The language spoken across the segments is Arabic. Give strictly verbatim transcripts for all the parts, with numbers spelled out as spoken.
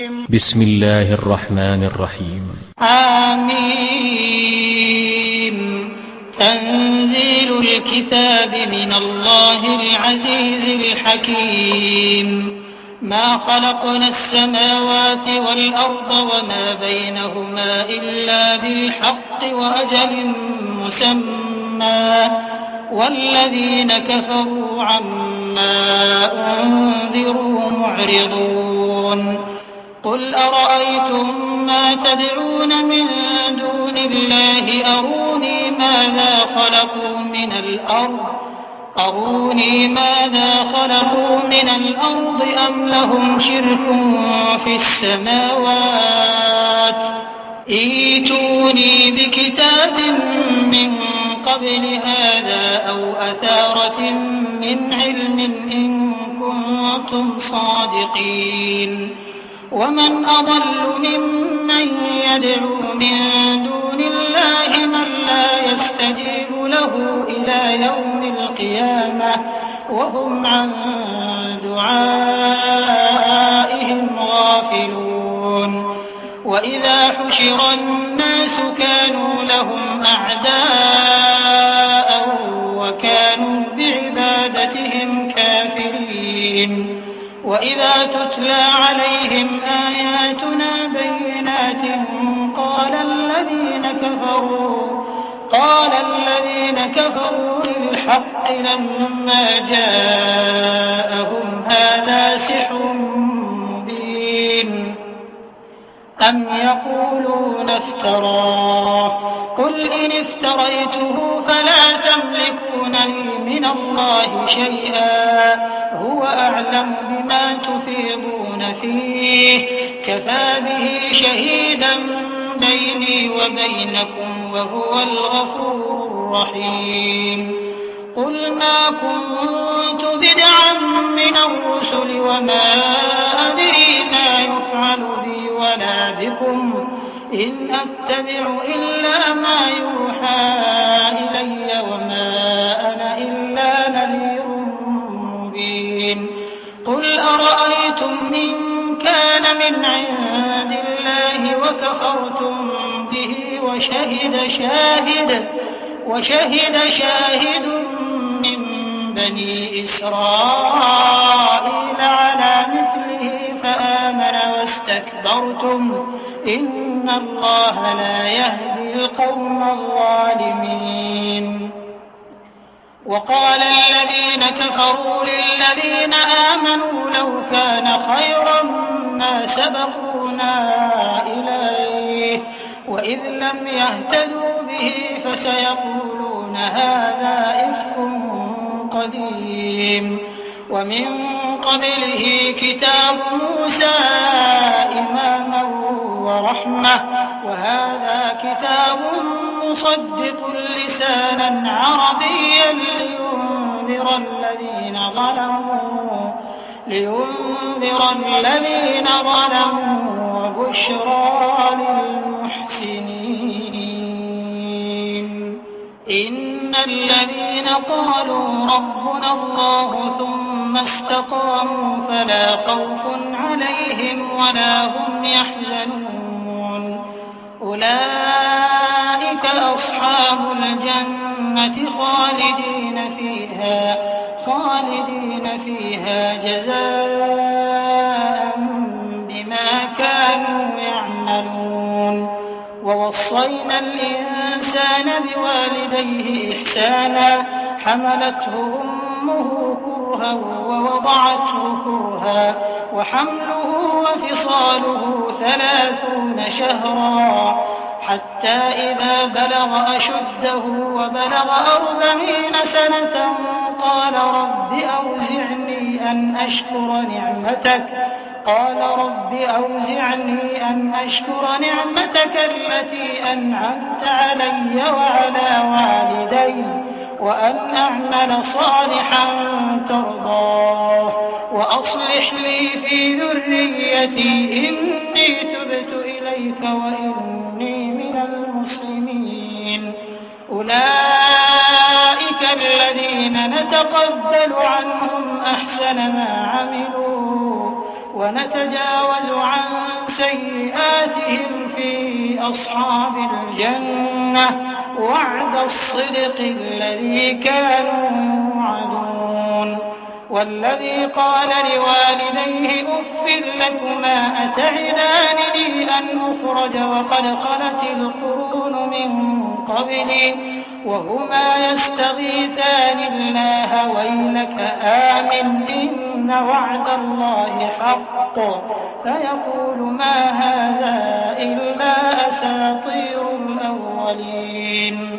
بسم الله الرحمن الرحيم. آمين. تنزيل الكتاب من الله العزيز الحكيم. ما خلقنا السماوات والأرض وما بينهما إلا بالحق وأجل مسمى والذين كفروا عما أنذروا معرضون. قل أرأيتم ما تدعون من دون الله أروني ماذا خلقوا من الأرض أروني ماذا خلقوا من الأرض أم لهم شرك في السماوات ائتوني بكتاب من قبل هذا أو أثارة من علم إن كنتم صادقين. ومن أضل ممن يدعو من دون الله من لا يستجيب له إلى يوم القيامة وهم عن دعائهم غافلون. وإذا حشر الناس كانوا لهم أعداء وكانوا بعبادتهم كافرين. وإذا تتلى عليهم آياتنا بينات قال الذين كفروا قال الذين كفروا للحق لما جاءهم هذا سحر مبين أم يقولون افتراه قل إن افتريته فلا تملكون لي من الله شيئا هو أعلم بما تفيضون فيه كفى به شهيدا بيني وبينكم وهو الغفور الرحيم. قل ما كنت بدعا من الرسل وما أدري ما يفعل بي ولا بكم إن أتبع إلا ما يوحى إلي وما أنا إلا نذير مبين. قل أرأيتم إن كان من عند الله وكفرتم به وشهد شاهد وشهد شاهد من بني إسرائيل على مثله فآمن واستكبرتم إن الله لا يهدي القوم الظالمين. وقال الذين كفروا للذين آمنوا لو كان خيرا ما سبقونا إليه وإذ لم يهتدوا به فسيقولون هذا إفك قديم. ومن قبله كتاب موسى إماما ورحمة وهذا كتاب مصدق لسانا عربيا لينذر الذين ظلموا لينذر الذين ظلموا وبشرى للمحسنين. إن الذين قالوا ربنا الله ثم استقاموا فلا خوف عليهم ولا هم يحزنون أولئك أصحاب الجنة خالدين فيها خالدين فيها جزاء بما كانوا يعملون. ووصينا الإنسان بوالديه إحسانا حملته أمه كرها ووضعته كرها وحمله وفصاله ثلاثون شهرا حتى إذا بلغ أشده وبلغ أربعين سنة قال رب أوزعني أن أشكر نعمتك قال رب أوزعني أن أشكر نعمتك التي أنعمت علي وعلى والدي وأن أعمل صالحا ترضاه وأصلح لي في ذريتي إني تبت إليك وإني من المسلمين. أولئك الذين نتقبل عنهم أحسن ما عملوا ونتجاوز عن سيئاتهم في أصحاب الجنة وعد الصدق الذي كانوا يوعدون. والذي قال لوالديه أف لكما أتعدانني أن أخرج وقد خلت القرون من قبلي وهما يستغيثان الله ويلك آمن إن وعد الله حق فيقول ما هذا إلا أساطير الأولين.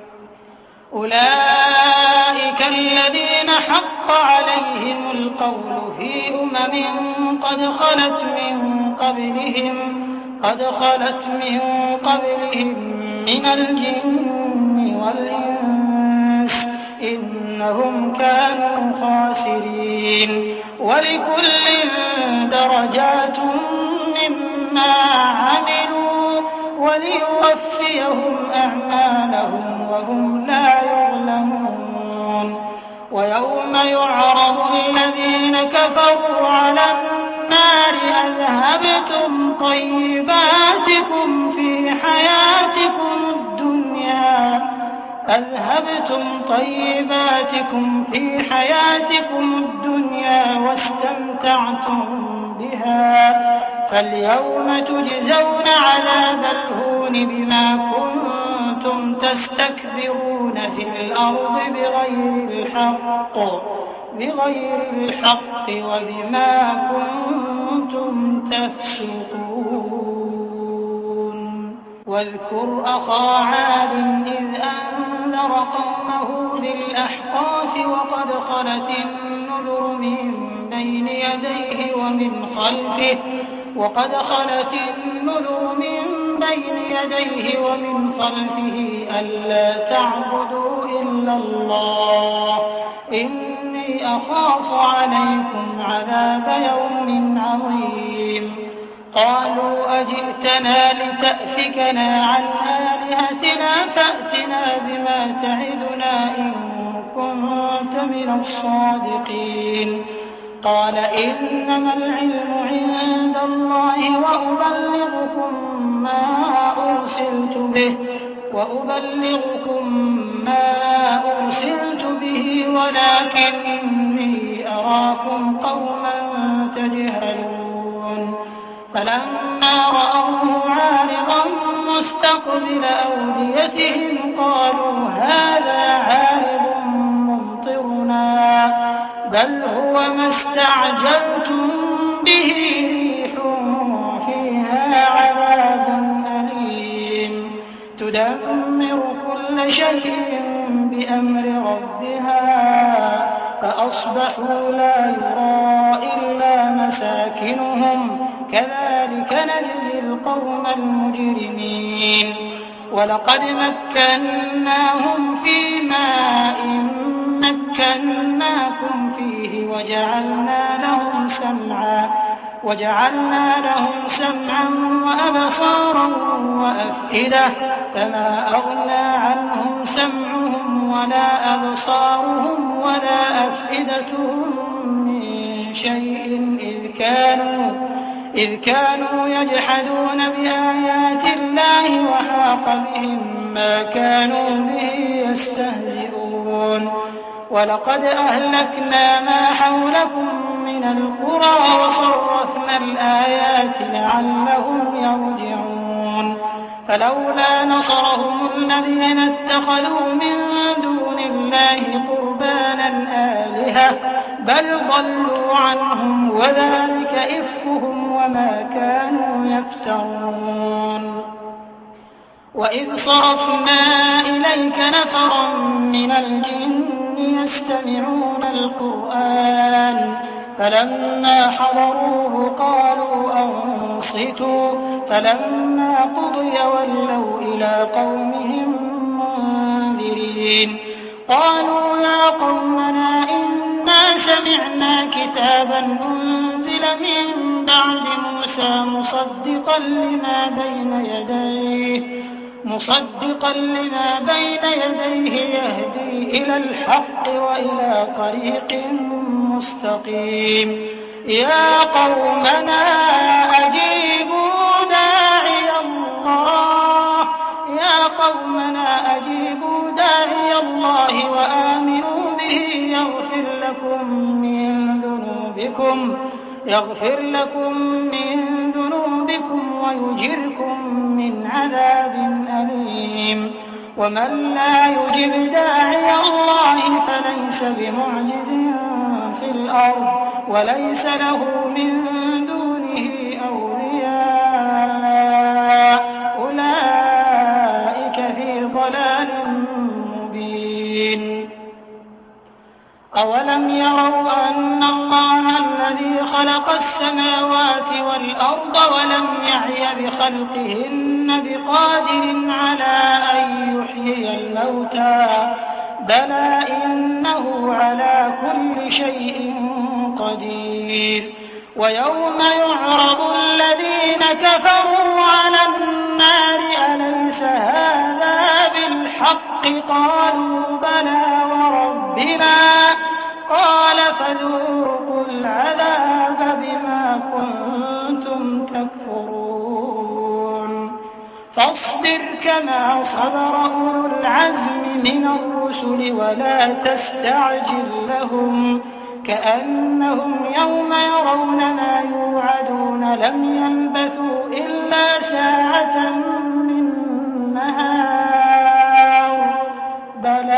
أولئك الذين حق عليهم القول في أمم قد خلت من قبلهم قد خلت من قبلهم من الجن والإنس إنهم كانوا خاسرين. ولكل درجات مما عملوا وليوفيهم أعمالهم وهم لا يظلمون. ويوم يعرض الذين كفروا على النار أذهبتم طيباتكم في حياتكم الدنيا أذهبتم طيباتكم في حياتكم الدنيا واستمتعتم بها فاليوم تجزون عذاب الهون بما كنتم تستكبرون في الأرض بغير الحق بغير الحق وبما كنتم تفسقون. واذكر أخا عاد إذ أنذر قومه بالأحقاف وقد خلت النذر من بين يديه ومن خلفه وقد خلت النذر من بين يديه ومن خلفه ألا تعبدوا إلا الله إني أخاف عليكم عذاب يوم عظيم. قالوا أجئتنا لتأفكنا عن آلهتنا فأتنا بما تعدنا إن كنت من الصادقين. قال إنما العلم عند الله وأبلغكم ما أرسلت به وأبلغكم ما أرسلت به ولكني أراكم قوما تجهلون. فلما رأوه عارضا مستقبل أوديتهم قالوا هذا عارض ممطرنا بل هو ما استعجلتم به ريح فيها عذاب أليم تدمر كل شيء بأمر ربها فأصبحوا لا يرى إلا مساكنهم كذلك نجزي القوم المجرمين. ولقد مكناهم في ماء مكناكم فيه وجعلنا لهم سمعا وجعلنا لهم سمعا وأبصارا وأفئدة فما أغنى عنهم سمعهم ولا أبصارهم ولا أفئدتهم من شيء إذ كانوا إذ كانوا يجحدون بآيات الله وحاق بهم ما كانوا به يستهزئون. ولقد أهلكنا ما حولكم من القرى وصرفنا الآيات لعلهم يرجعون. فلولا نصرهم الذين اتخذوا من دون الله قربانا آلهة بل ضلوا عنهم وذلك إفكهم وما كانوا يفترون. وإذ صرفنا إليك نفرا من الجن يستمعون القرآن فلما حضروه قالوا أنصتوا فلما قضي ولوا إلى قومهم منذرين. قالوا يا قومنا إنا سمعنا كتابا أنزل من بعد موسى مصدقا لما بين يديه مصدقا لما بين يديه يهدي إلى الحق وإلى طريق مستقيم يا قومنا أجيبوا داعي الله يا قومنا أجيبوا داعي الله وآمنوا به يغفر لكم من ذنوبكم يغفر لكم من ذنوبكم ويجركم من عذاب أليم ومن لا يجب داعي الله فليس بمعجز في الأرض وليس له من دونه أولياء أولئك في ضلال مبين أولم يروا أن الله الذي خلق السماوات والأرض ولم يعي بخلقهن بقادر على أن يحيي الموتى بلى إنه على كل شيء قدير ويوم يعرض الذين كفروا على النار أليس هذا بالحق قالوا بلى وربنا قال فذوقوا العذاب بما كنتم تكفرون فاصبر كما صبر أولو العزم من الرسل ولا تستعجل لهم كأنهم يوم يرون ما يوعدون لم يلبثوا إلا ساعة من نهار بلاغ